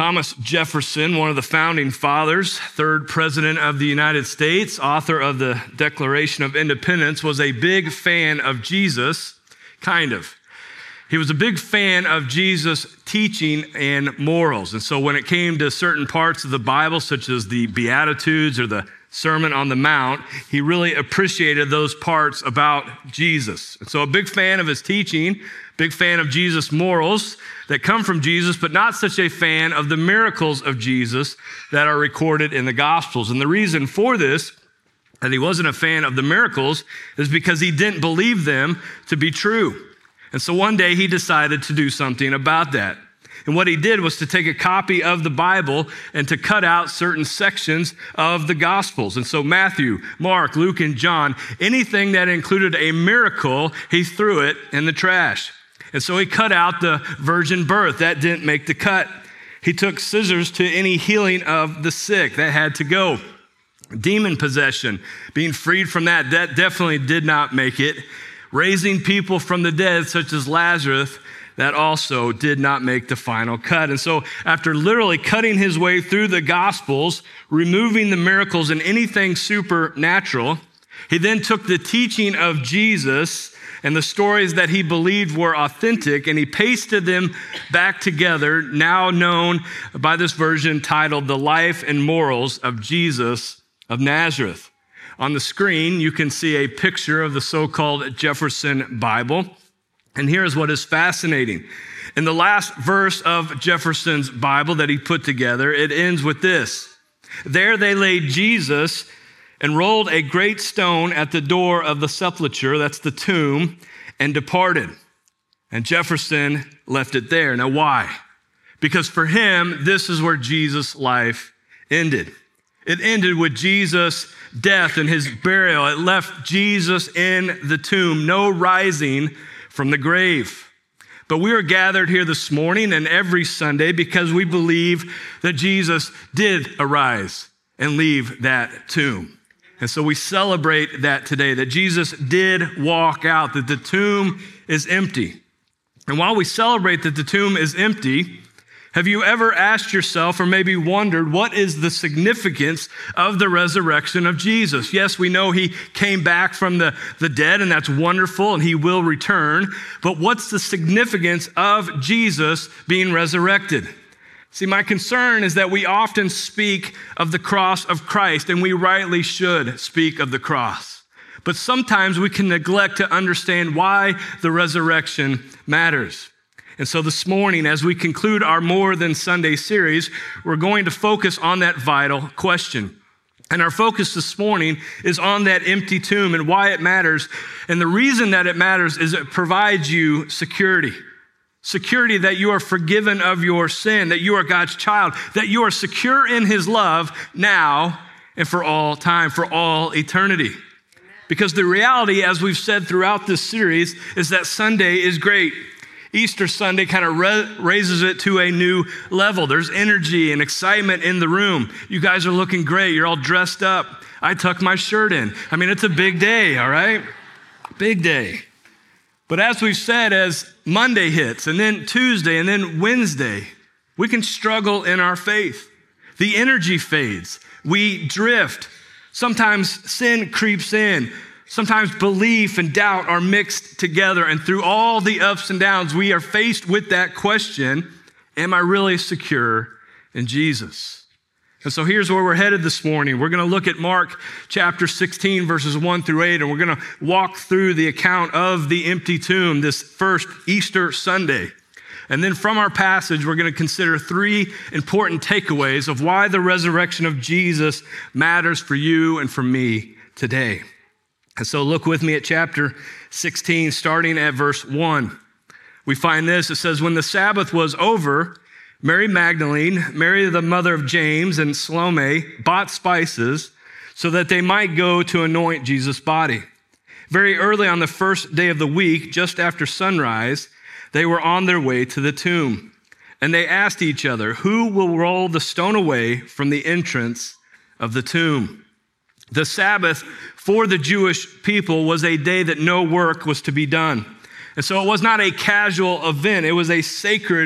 Thomas Jefferson, one of the founding fathers, third president of the United States, author of the Declaration of Independence, was a big fan of Jesus, kind of. He was a big fan of Jesus' teaching and morals. And so when it came to certain parts of the Bible, such as the Beatitudes or the Sermon on the Mount, he really appreciated those parts about Jesus. And so a big fan of his teaching, big fan of Jesus' morals that come from Jesus, but not such a fan of the miracles of Jesus that are recorded in the Gospels. And the reason for this, that he wasn't a fan of the miracles, is because he didn't believe them to be true. And so one day he decided to do something about that. And what he did was to take a copy of the Bible and to cut out certain sections of the Gospels. And so Matthew, Mark, Luke, and John, anything that included a miracle, he threw it in the trash. And so he cut out the virgin birth. That didn't make the cut. He took scissors to any healing of the sick. That had to go. Demon possession, being freed from that definitely did not make it. Raising people from the dead, such as Lazarus, that also did not make the final cut. And so after literally cutting his way through the Gospels, removing the miracles and anything supernatural, he then took the teaching of Jesus and the stories that he believed were authentic, and he pasted them back together, now known by this version titled The Life and Morals of Jesus of Nazareth. On the screen, you can see a picture of the so-called Jefferson Bible. And here's what is fascinating. In the last verse of Jefferson's Bible that he put together, it ends with this. There they laid Jesus and rolled a great stone at the door of the sepulchre, that's the tomb, and departed. And Jefferson left it there. Now why? Because for him, this is where Jesus' life ended. It ended with Jesus' death and his burial. It left Jesus in the tomb, no rising from the grave. But we are gathered here this morning and every Sunday because we believe that Jesus did arise and leave that tomb. And so we celebrate that today, that Jesus did walk out, that the tomb is empty. And while we celebrate that the tomb is empty, have you ever asked yourself or maybe wondered what is the significance of the resurrection of Jesus? Yes, we know he came back from the dead, and that's wonderful, and he will return. But what's the significance of Jesus being resurrected? See, my concern is that we often speak of the cross of Christ, and we rightly should speak of the cross. But sometimes we can neglect to understand why the resurrection matters. And so this morning, as we conclude our More Than Sunday series, we're going to focus on that vital question. And our focus this morning is on that empty tomb and why it matters. And the reason that it matters is it provides you security. Security that you are forgiven of your sin, that you are God's child, that you are secure in his love now and for all time, for all eternity. Because the reality, as we've said throughout this series, is that Sunday is great. Easter Sunday kind of raises it to a new level. There's energy and excitement in the room. You guys are looking great. You're all dressed up. I tucked my shirt in. I mean, it's a big day, all right? Big day. But as we've said, as Monday hits, and then Tuesday, and then Wednesday, we can struggle in our faith. The energy fades. We drift. Sometimes sin creeps in. Sometimes belief and doubt are mixed together, and through all the ups and downs, we are faced with that question, am I really secure in Jesus? And so here's where we're headed this morning. We're going to look at Mark chapter 16, verses 1 through 8, and we're going to walk through the account of the empty tomb this first Easter Sunday. And then from our passage, we're going to consider three important takeaways of why the resurrection of Jesus matters for you and for me today. And so look with me at chapter 16, starting at verse 1. We find this. It says, when the Sabbath was over, Mary Magdalene, Mary the mother of James, and Salome bought spices so that they might go to anoint Jesus' body. Very early on the first day of the week, just after sunrise, they were on their way to the tomb. And they asked each other, who will roll the stone away from the entrance of the tomb? The Sabbath for the Jewish people was a day that no work was to be done. And so it was not a casual event. It was a sacred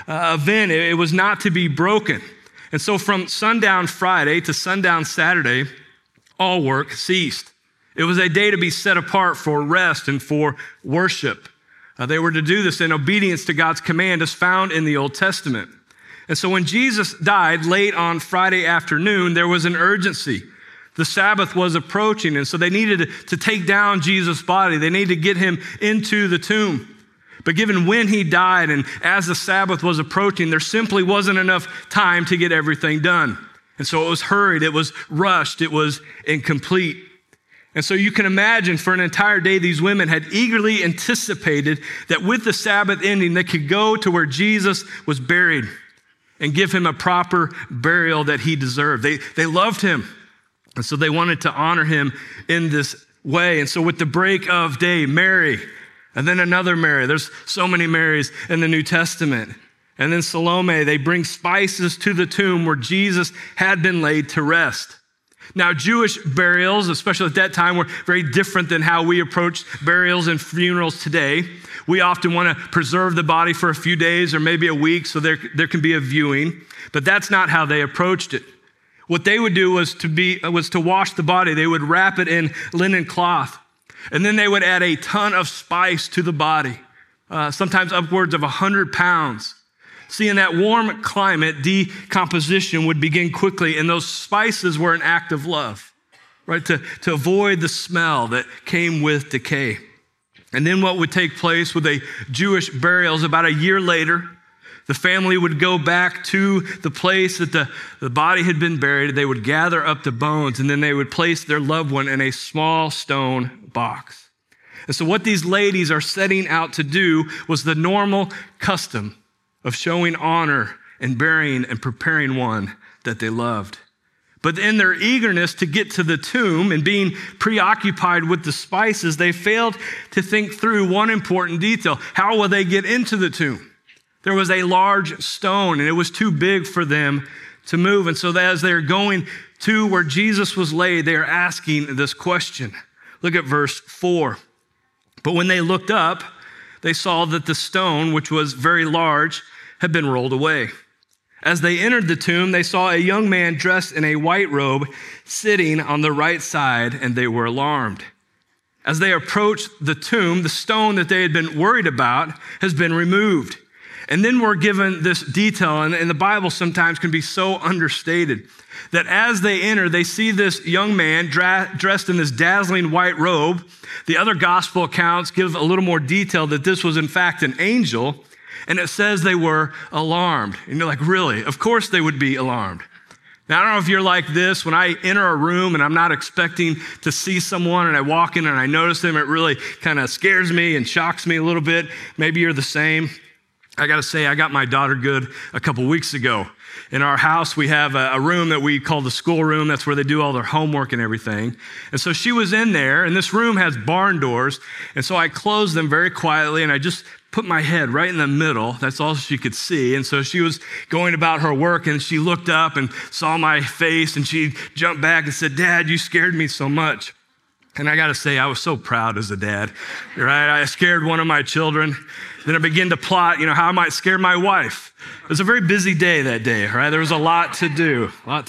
event. It was not to be broken. And so from sundown Friday to sundown Saturday, all work ceased. It was a day to be set apart for rest and for worship. They were to do this in obedience to God's command as found in the Old Testament. And so when Jesus died late on Friday afternoon, there was an urgency. The Sabbath was approaching, and so they needed to take down Jesus' body. They needed to get him into the tomb. But given when he died and as the Sabbath was approaching, there simply wasn't enough time to get everything done. And so it was hurried, it was rushed, it was incomplete. And so you can imagine for an entire day, these women had eagerly anticipated that with the Sabbath ending, they could go to where Jesus was buried and give him a proper burial that he deserved. They loved him. And so they wanted to honor him in this way. And so with the break of day, Mary, and then another Mary. There's so many Marys in the New Testament. And then Salome, they bring spices to the tomb where Jesus had been laid to rest. Now, Jewish burials, especially at that time, were very different than how we approach burials and funerals today. We often want to preserve the body for a few days or maybe a week so there can be a viewing. But that's not how they approached it. What they would do was to wash the body. They would wrap it in linen cloth. And then they would add a ton of spice to the body, sometimes upwards of 100 pounds. See, in that warm climate, decomposition would begin quickly, and those spices were an act of love, right? To avoid the smell that came with decay. And then what would take place with a Jewish burial is about a year later, the family would go back to the place that the body had been buried. They would gather up the bones, and then they would place their loved one in a small stone box. And so what these ladies are setting out to do was the normal custom of showing honor and burying and preparing one that they loved. But in their eagerness to get to the tomb and being preoccupied with the spices, they failed to think through one important detail. How will they get into the tomb? There was a large stone, and it was too big for them to move. And so as they're going to where Jesus was laid, they are asking this question. Look at verse 4. But when they looked up, they saw that the stone, which was very large, had been rolled away. As they entered the tomb, they saw a young man dressed in a white robe sitting on the right side, and they were alarmed. As they approached the tomb, the stone that they had been worried about has been removed. And then we're given this detail, and the Bible sometimes can be so understated, that as they enter, they see this young man dressed in this dazzling white robe. The other gospel accounts give a little more detail that this was in fact an angel, and it says they were alarmed. And you're like, really? Of course they would be alarmed. Now, I don't know if you're like this. When I enter a room and I'm not expecting to see someone and I walk in and I notice them, it really kind of scares me and shocks me a little bit. Maybe you're the same. I got to say, I got my daughter good a couple weeks ago. In our house, we have a room that we call the school room. That's where they do all their homework and everything. And so she was in there, and this room has barn doors. And so I closed them very quietly, and I just put my head right in the middle. That's all she could see. And so she was going about her work, and she looked up and saw my face, and she jumped back and said, "Dad, you scared me so much." And I got to say, I was so proud as a dad, right? I scared one of my children. Then I began to plot, how I might scare my wife. It was a very busy day that day, right? There was a lot to do.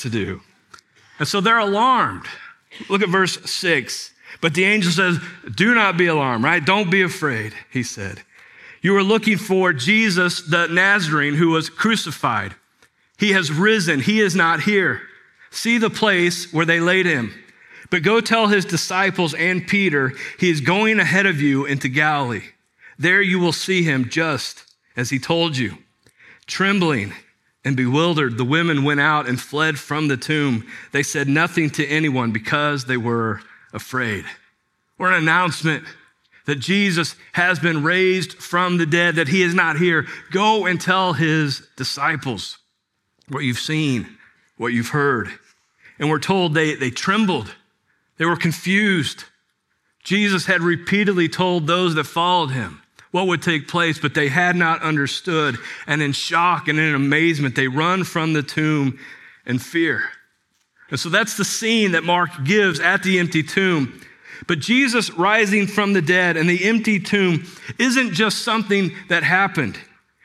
And so they're alarmed. Look at verse 6. But the angel says, "Do not be alarmed," right? "Don't be afraid," he said. "You are looking for Jesus, the Nazarene, who was crucified. He has risen. He is not here. See the place where they laid him. But go tell his disciples and Peter, he is going ahead of you into Galilee. There you will see him just as he told you." Trembling and bewildered, the women went out and fled from the tomb. They said nothing to anyone because they were afraid. Or an announcement that Jesus has been raised from the dead, that he is not here. Go and tell his disciples what you've seen, what you've heard. And we're told they trembled. They were confused. Jesus had repeatedly told those that followed him what would take place, but they had not understood. And in shock and in amazement, they run from the tomb in fear. And so that's the scene that Mark gives at the empty tomb. But Jesus rising from the dead and the empty tomb isn't just something that happened.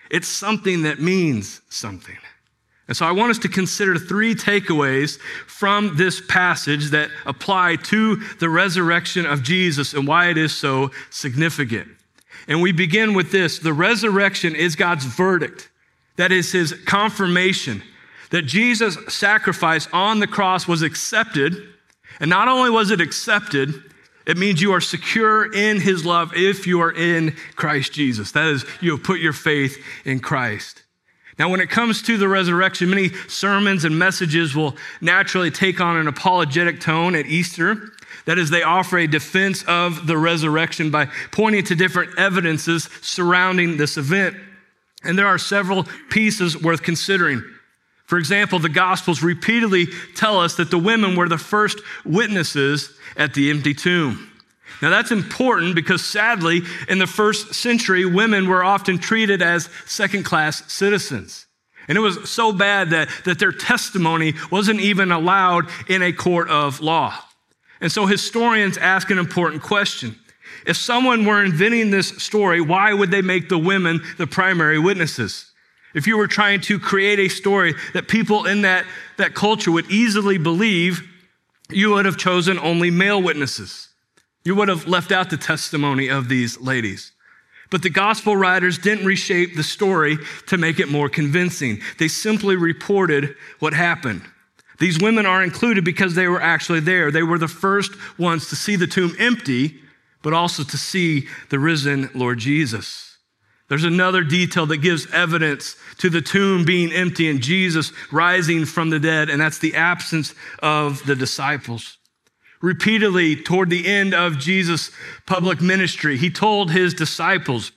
It's something that means something. And so I want us to consider 3 takeaways from this passage that apply to the resurrection of Jesus and why it is so significant. And we begin with this. The resurrection is God's verdict. That is his confirmation that Jesus' sacrifice on the cross was accepted. And not only was it accepted, it means you are secure in his love if you are in Christ Jesus. That is, you have put your faith in Christ. Now, when it comes to the resurrection, many sermons and messages will naturally take on an apologetic tone at Easter. That is, they offer a defense of the resurrection by pointing to different evidences surrounding this event. And there are several pieces worth considering. For example, the Gospels repeatedly tell us that the women were the first witnesses at the empty tomb. Now that's important because sadly, in the first century, women were often treated as second-class citizens. And it was so bad that their testimony wasn't even allowed in a court of law. And so historians ask an important question. If someone were inventing this story, why would they make the women the primary witnesses? If you were trying to create a story that people in that culture would easily believe, you would have chosen only male witnesses. You would have left out the testimony of these ladies. But the gospel writers didn't reshape the story to make it more convincing. They simply reported what happened. These women are included because they were actually there. They were the first ones to see the tomb empty, but also to see the risen Lord Jesus. There's another detail that gives evidence to the tomb being empty and Jesus rising from the dead, and that's the absence of the disciples. Repeatedly, toward the end of Jesus' public ministry, he told his disciples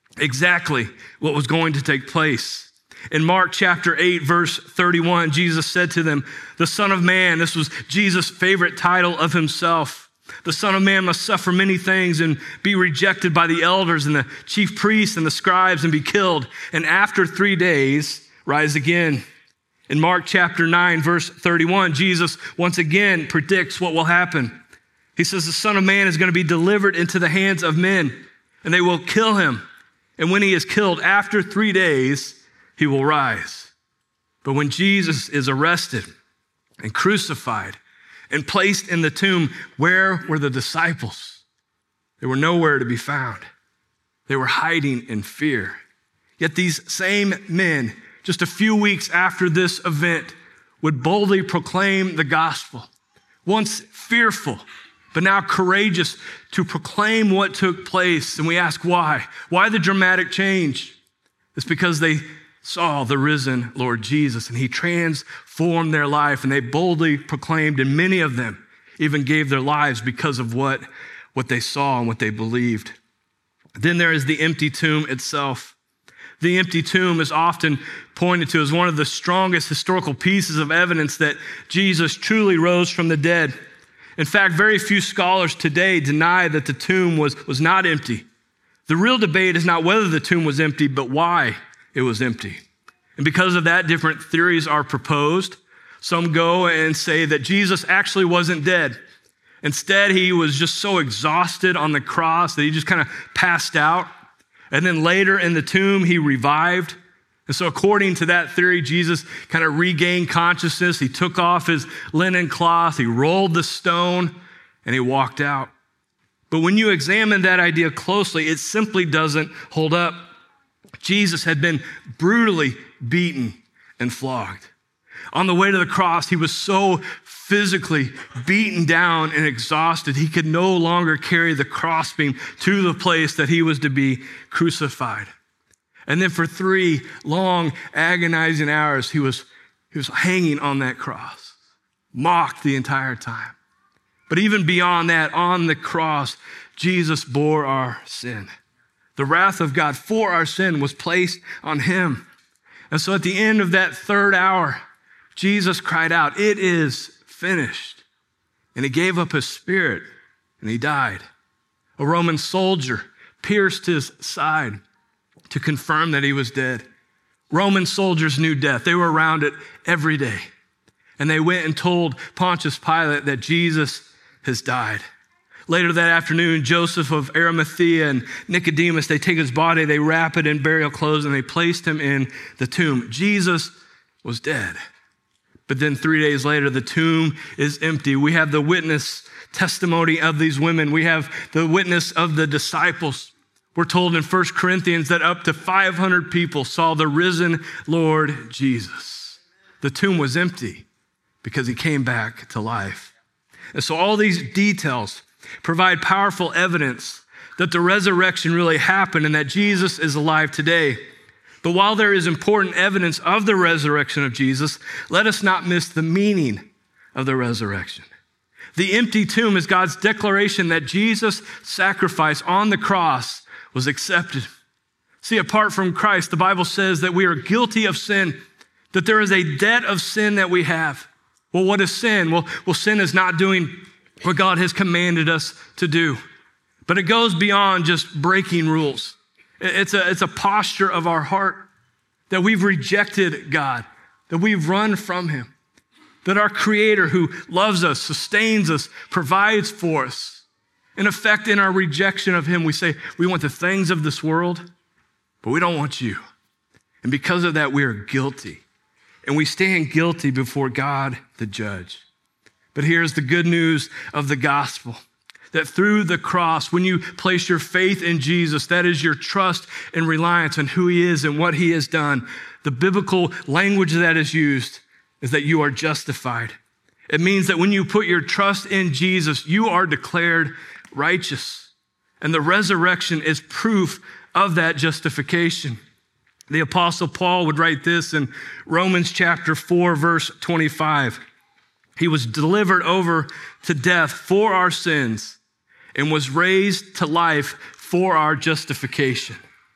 exactly what was going to take place. In Mark chapter 8, verse 31, Jesus said to them, "The Son of Man," this was Jesus' favorite title of himself, "the Son of Man must suffer many things and be rejected by the elders and the chief priests and the scribes and be killed, and after 3 days rise again." In Mark chapter 9, verse 31, Jesus once again predicts what will happen. He says, "The Son of Man is going to be delivered into the hands of men, and they will kill him. And when he is killed, after 3 days, he will rise." But when Jesus is arrested and crucified and placed in the tomb, where were the disciples? They were nowhere to be found. They were hiding in fear. Yet these same men, just a few weeks after this event, would boldly proclaim the gospel. Once fearful, but now courageous to proclaim what took place. And we ask why? Why the dramatic change? It's because they saw the risen Lord Jesus and he transformed their life, and they boldly proclaimed, and many of them even gave their lives because of what they saw and what they believed. Then there is the empty tomb itself. The empty tomb is often pointed to as one of the strongest historical pieces of evidence that Jesus truly rose from the dead. In fact, very few scholars today deny that the tomb was not empty. The real debate is not whether the tomb was empty, but why it was empty. And because of that, different theories are proposed. Some go and say that Jesus actually wasn't dead. Instead, he was just so exhausted on the cross that he just kind of passed out. And then later in the tomb, he revived. And so according to that theory, Jesus kind of regained consciousness. He took off his linen cloth, he rolled the stone, and he walked out. But when you examine that idea closely, it simply doesn't hold up. Jesus had been brutally beaten and flogged. On the way to the cross, he was so physically beaten down and exhausted, he could no longer carry the crossbeam to the place that he was to be crucified. And then for 3 long, agonizing hours, he was hanging on that cross, mocked the entire time. But even beyond that, on the cross, Jesus bore our sin. The wrath of God for our sin was placed on him. And so at the end of that 3rd hour, Jesus cried out, "It is finished." And he gave up his spirit and he died. A Roman soldier pierced his side to confirm that he was dead. Roman soldiers knew death. They were around it every day. And they went and told Pontius Pilate that Jesus has died. Later that afternoon, Joseph of Arimathea and Nicodemus, they take his body, they wrap it in burial clothes, and they placed him in the tomb. Jesus was dead. But then 3 days later, the tomb is empty. We have the witness testimony of these women. We have the witness of the disciples. We're told in 1 Corinthians that up to 500 people saw the risen Lord Jesus. The tomb was empty because he came back to life. And so all these details provide powerful evidence that the resurrection really happened and that Jesus is alive today. But while there is important evidence of the resurrection of Jesus, let us not miss the meaning of the resurrection. The empty tomb is God's declaration that Jesus' sacrifice on the cross was accepted. See, apart from Christ, the Bible says that we are guilty of sin, that there is a debt of sin that we have. Well, what is sin? Well, sin is not doing what God has commanded us to do. But it goes beyond just breaking rules. It's a posture of our heart that we've rejected God, that we've run from him, that our Creator who loves us, sustains us, provides for us. In effect, in our rejection of him, we say, we want the things of this world, but we don't want you. And because of that, we are guilty. And we stand guilty before God, the judge. But here's the good news of the gospel, that through the cross, when you place your faith in Jesus, that is your trust and reliance on who he is and what he has done. The biblical language that is used is that you are justified. It means that when you put your trust in Jesus, you are declared righteous. And the resurrection is proof of that justification. The Apostle Paul would write this in Romans chapter 4, verse 25. He was delivered over to death for our sins and was raised to life for our justification.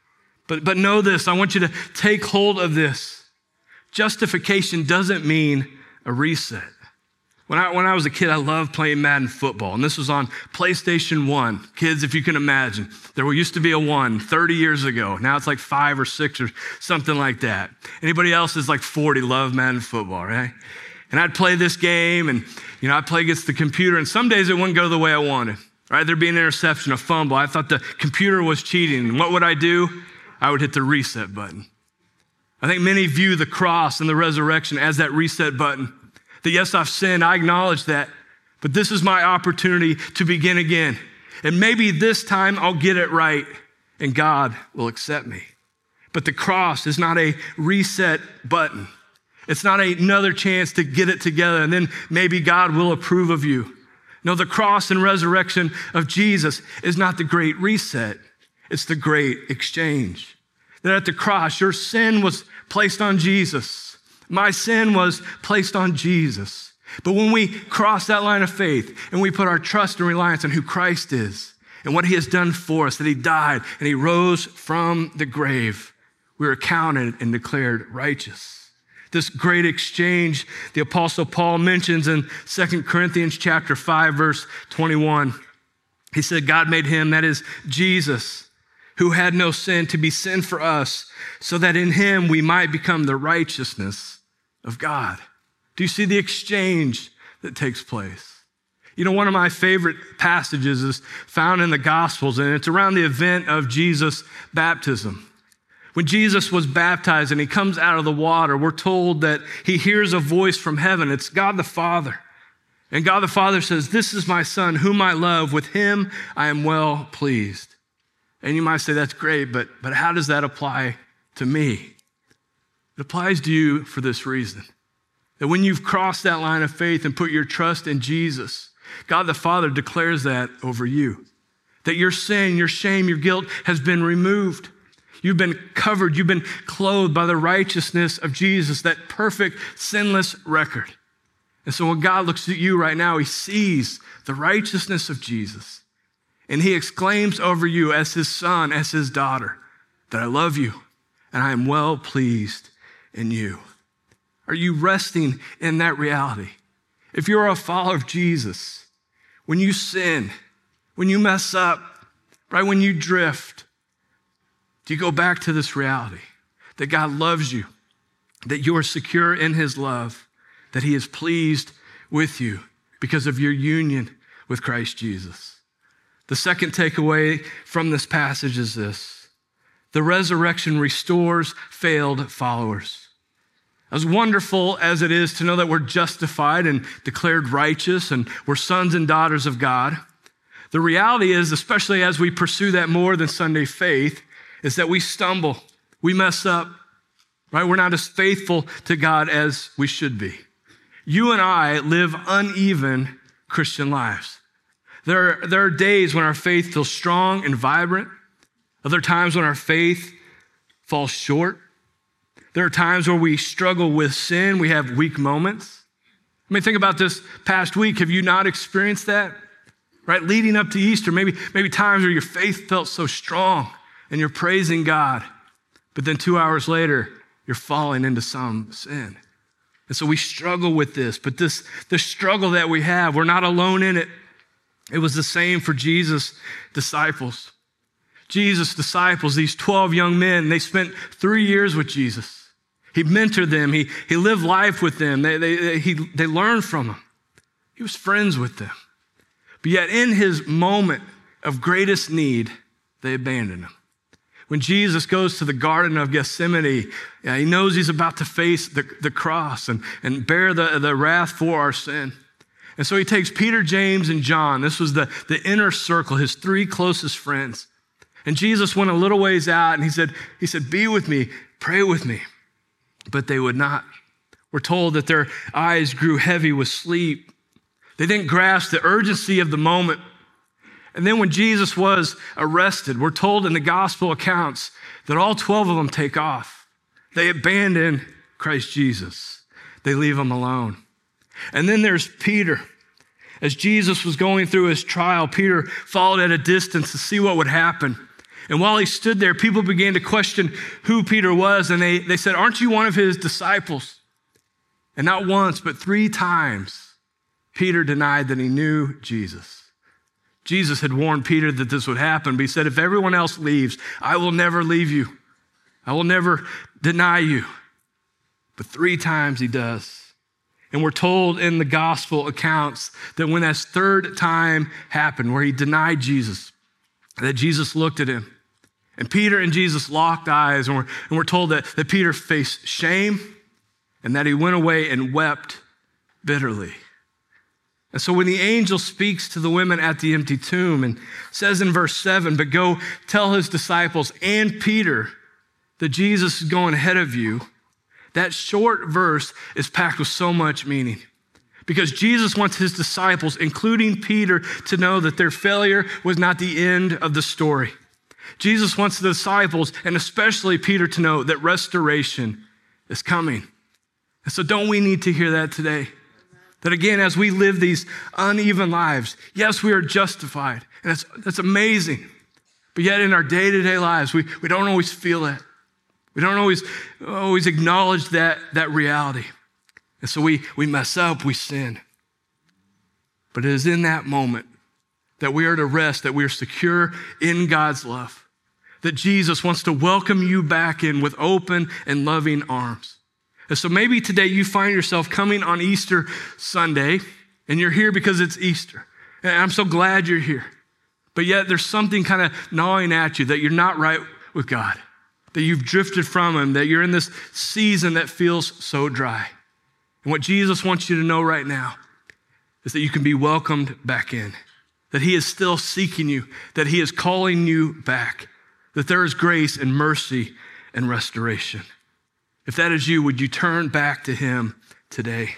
But know this, I want you to take hold of this. Justification doesn't mean a reset. When I was a kid, I loved playing Madden football, and this was on PlayStation 1. Kids, if you can imagine, there used to be a 1 30 years ago. Now it's like 5 or 6 or something like that. Anybody else is like 40 love Madden football, right? And I'd play this game, and I'd play against the computer, and some days it wouldn't go the way I wanted. Right? There'd be an interception, a fumble. I thought the computer was cheating. And what would I do? I would hit the reset button. I think many view the cross and the resurrection as that reset button. That yes, I've sinned, I acknowledge that, but this is my opportunity to begin again. And maybe this time I'll get it right and God will accept me. But the cross is not a reset button. It's not another chance to get it together and then maybe God will approve of you. No, the cross and resurrection of Jesus is not the great reset. It's the great exchange. That at the cross, your sin was placed on Jesus. My sin was placed on Jesus. But when we cross that line of faith and we put our trust and reliance on who Christ is and what he has done for us, that he died and he rose from the grave, we are counted and declared righteous. This great exchange, the Apostle Paul mentions in 2 Corinthians chapter 5, verse 21. He said, God made him, that is Jesus, who had no sin, to be sin for us, so that in him we might become the righteousness of God. Do you see the exchange that takes place? One of my favorite passages is found in the Gospels, and it's around the event of Jesus' baptism. When Jesus was baptized and he comes out of the water, we're told that he hears a voice from heaven. It's God the Father. And God the Father says, this is my Son, whom I love. With him I am well pleased. And you might say, that's great, but how does that apply to me? It applies to you for this reason. That when you've crossed that line of faith and put your trust in Jesus, God the Father declares that over you. That your sin, your shame, your guilt has been removed. You've been covered, you've been clothed by the righteousness of Jesus, that perfect, sinless record. And so when God looks at you right now, he sees the righteousness of Jesus. And he exclaims over you as his son, as his daughter, that I love you and I am well pleased in you. Are you resting in that reality? If you're a follower of Jesus, when you sin, when you mess up, right, when you drift, do you go back to this reality that God loves you, that you are secure in his love, that he is pleased with you because of your union with Christ Jesus? The second takeaway from this passage is this: the resurrection restores failed followers. As wonderful as it is to know that we're justified and declared righteous and we're sons and daughters of God, the reality is, especially as we pursue that more than Sunday faith, is that we stumble, we mess up, right? We're not as faithful to God as we should be. You and I live uneven Christian lives. There are days when our faith feels strong and vibrant. Other times when our faith falls short. There are times where we struggle with sin. We have weak moments. I mean, think about this past week. Have you not experienced that? Right? Leading up to Easter, maybe times where your faith felt so strong and you're praising God, but then 2 hours later, you're falling into some sin. And so we struggle with this, but this struggle that we have, we're not alone in it. It was the same for Jesus' disciples. Jesus' disciples, these 12 young men, they spent 3 years with Jesus. He mentored them. He lived life with them. They learned from him. He was friends with them. But yet in his moment of greatest need, they abandoned him. When Jesus goes to the Garden of Gethsemane, he knows he's about to face the cross and bear the wrath for our sin. And so he takes Peter, James, and John. This was the inner circle, his 3 closest friends. And Jesus went a little ways out and he said, be with me, pray with me. But they would not. We're told that their eyes grew heavy with sleep. They didn't grasp the urgency of the moment. And then when Jesus was arrested, we're told in the gospel accounts that all 12 of them take off. They abandon Christ Jesus. They leave him alone. And then there's Peter. As Jesus was going through his trial, Peter followed at a distance to see what would happen. And while he stood there, people began to question who Peter was. And they said, aren't you one of his disciples? And not once, but 3 times, Peter denied that he knew Jesus. Jesus had warned Peter that this would happen, but he said, if everyone else leaves, I will never leave you. I will never deny you. But 3 times he does. And we're told in the gospel accounts that when that 3rd time happened, where he denied Jesus, that Jesus looked at him. And Peter and Jesus locked eyes, and we're told that Peter faced shame and that he went away and wept bitterly. And so when the angel speaks to the women at the empty tomb and says in verse 7, but go tell his disciples and Peter that Jesus is going ahead of you, that short verse is packed with so much meaning. Because Jesus wants his disciples, including Peter, to know that their failure was not the end of the story. Jesus wants the disciples, and especially Peter, to know that restoration is coming. And so don't we need to hear that today? That again, as we live these uneven lives, yes, we are justified, and that's amazing. But yet in our day-to-day lives, we don't always feel it. We don't always acknowledge that reality. And so we mess up, we sin. But it is in that moment that we are to rest, that we are secure in God's love, that Jesus wants to welcome you back in with open and loving arms. And so maybe today you find yourself coming on Easter Sunday, and you're here because it's Easter. And I'm so glad you're here. But yet there's something kind of gnawing at you that you're not right with God, that you've drifted from him, that you're in this season that feels so dry. And what Jesus wants you to know right now is that you can be welcomed back in, that he is still seeking you, that he is calling you back, that there is grace and mercy and restoration. If that is you, would you turn back to him today?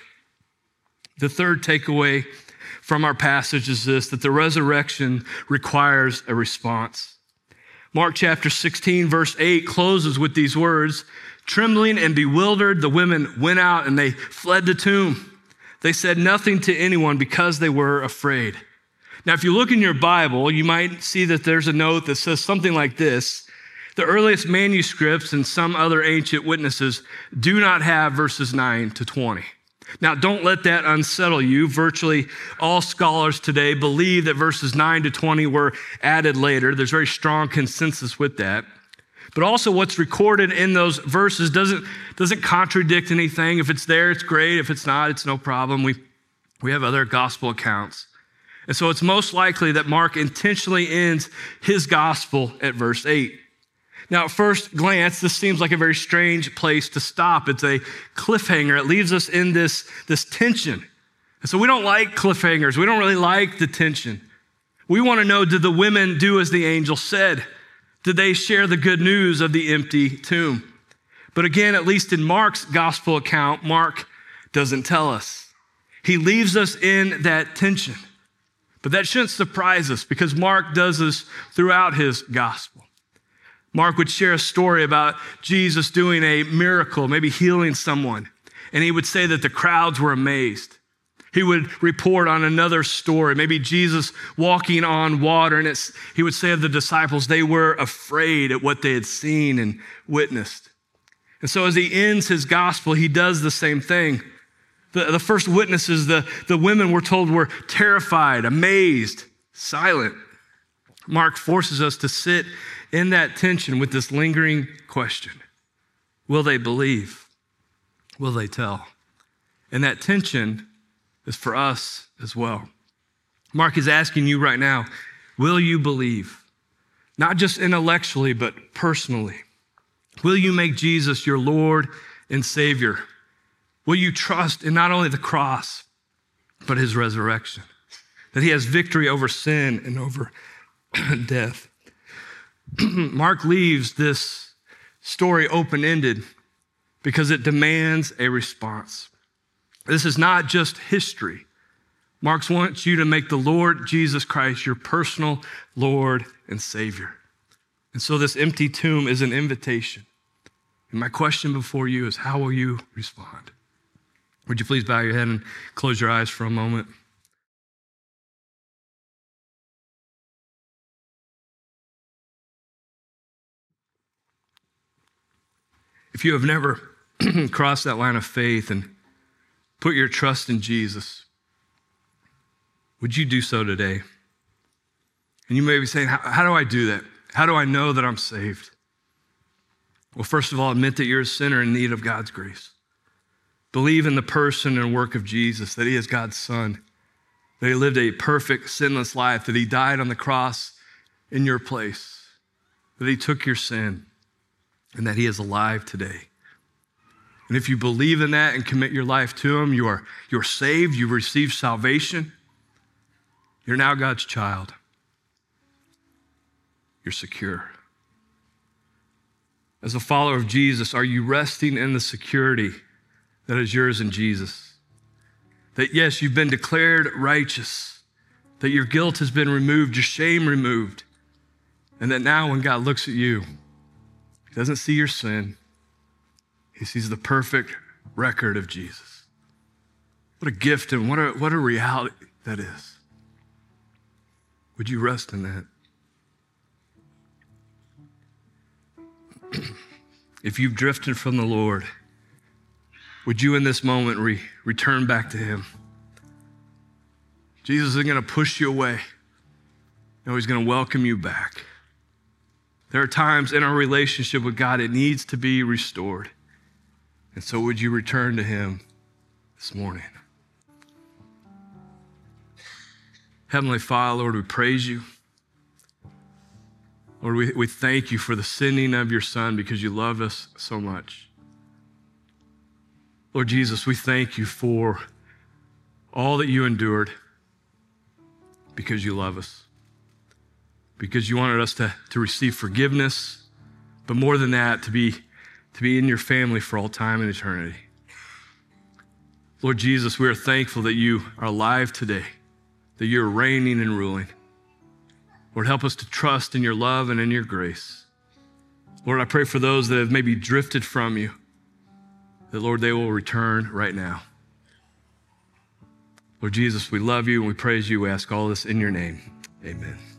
The third takeaway from our passage is this, that the resurrection requires a response. Mark chapter 16, verse 8 closes with these words, trembling and bewildered, the women went out and they fled the tomb. They said nothing to anyone because they were afraid. Now, if you look in your Bible, you might see that there's a note that says something like this. The earliest manuscripts and some other ancient witnesses do not have verses 9 to 20. Now, don't let that unsettle you. Virtually all scholars today believe that verses 9 to 20 were added later. There's very strong consensus with that. But also what's recorded in those verses doesn't contradict anything. If it's there, it's great. If it's not, it's no problem. We have other gospel accounts. And so it's most likely that Mark intentionally ends his gospel at verse 8. Now, at first glance, this seems like a very strange place to stop. It's a cliffhanger. It leaves us in this tension. And so we don't like cliffhangers. We don't really like the tension. We want to know, did the women do as the angel said? Did they share the good news of the empty tomb? But again, at least in Mark's gospel account, Mark doesn't tell us. He leaves us in that tension. But that shouldn't surprise us because Mark does this throughout his gospel. Mark would share a story about Jesus doing a miracle, maybe healing someone, and he would say that the crowds were amazed. He would report on another story, maybe Jesus walking on water, and he would say of the disciples, they were afraid at what they had seen and witnessed. And so as he ends his gospel, he does the same thing. The first witnesses, the women we're told were terrified, amazed, silent. Mark forces us to sit in that tension with this lingering question. Will they believe? Will they tell? And that tension is for us as well. Mark is asking you right now, will you believe? Not just intellectually, but personally. Will you make Jesus your Lord and Savior? Will you trust in not only the cross, but his resurrection? That he has victory over sin and over death. Mark leaves this story open-ended because it demands a response. This is not just history. Mark wants you to make the Lord Jesus Christ your personal Lord and Savior. And so this empty tomb is an invitation. And my question before you is, how will you respond? Would you please bow your head and close your eyes for a moment? If you have never crossed that line of faith and put your trust in Jesus, would you do so today? And you may be saying, how do I do that? How do I know that I'm saved? Well, first of all, admit that you're a sinner in need of God's grace. Believe in the person and work of Jesus, that he is God's son, that he lived a perfect, sinless life, that he died on the cross in your place, that he took your sin, and that he is alive today. And if you believe in that and commit your life to him, you're saved, you've received salvation. You're now God's child. You're secure. As a follower of Jesus, are you resting in the security that is yours in Jesus? That yes, you've been declared righteous, that your guilt has been removed, your shame removed, and that now when God looks at you, he doesn't see your sin. He sees the perfect record of Jesus. What a gift and what a reality that is. Would you rest in that? If you've drifted from the Lord, would you in this moment return back to him? Jesus isn't going to push you away. No, he's going to welcome you back. There are times in our relationship with God, it needs to be restored. And so would you return to him this morning? Heavenly Father, Lord, we praise you. Lord, we thank you for the sending of your Son because you love us so much. Lord Jesus, we thank you for all that you endured because you love us. Because you wanted us to receive forgiveness, but more than that, to be in your family for all time and eternity. Lord Jesus, we are thankful that you are alive today, that you're reigning and ruling. Lord, help us to trust in your love and in your grace. Lord, I pray for those that have maybe drifted from you, that, Lord, they will return right now. Lord Jesus, we love you and we praise you. We ask all this in your name. Amen.